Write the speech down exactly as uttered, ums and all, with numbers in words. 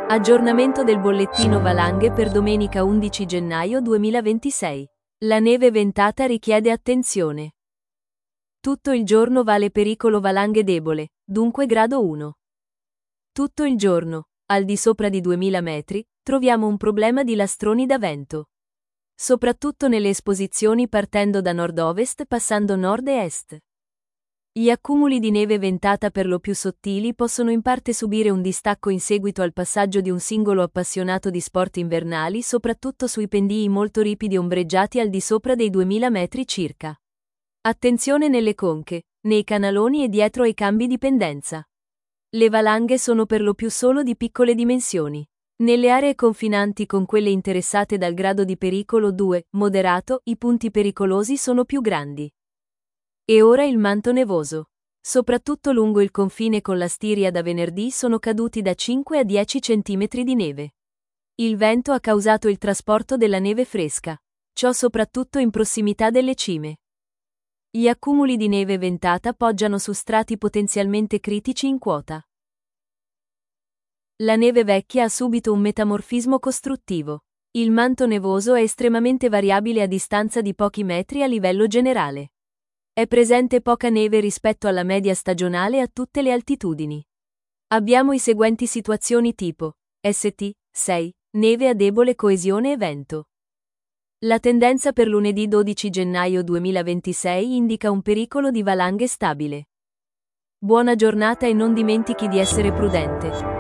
Aggiornamento del bollettino valanghe per domenica undici gennaio duemilaventisei. La neve ventata richiede attenzione. Tutto il giorno vale pericolo valanghe debole, dunque grado uno. Tutto il giorno, al di sopra di duemila metri, troviamo un problema di lastroni da vento. Soprattutto nelle esposizioni partendo da nord-ovest passando nord e est. Gli accumuli di neve ventata per lo più sottili possono in parte subire un distacco in seguito al passaggio di un singolo appassionato di sport invernali, soprattutto sui pendii molto ripidi ombreggiati al di sopra dei duemila metri circa. Attenzione nelle conche, nei canaloni e dietro ai cambi di pendenza. Le valanghe sono per lo più solo di piccole dimensioni. Nelle aree confinanti con quelle interessate dal grado di pericolo due, moderato, i punti pericolosi sono più grandi. E ora il manto nevoso. Soprattutto lungo il confine con la Stiria da venerdì sono caduti da cinque a dieci centimetri di neve. Il vento ha causato il trasporto della neve fresca, ciò soprattutto in prossimità delle cime. Gli accumuli di neve ventata poggiano su strati potenzialmente critici in quota. La neve vecchia ha subito un metamorfismo costruttivo. Il manto nevoso è estremamente variabile a distanza di pochi metri a livello generale. È presente poca neve rispetto alla media stagionale a tutte le altitudini. Abbiamo i seguenti situazioni tipo S T sei, neve a debole coesione e vento. La tendenza per lunedì dodici gennaio duemilaventisei indica un pericolo di valanghe stabile. Buona giornata e non dimentichi di essere prudente.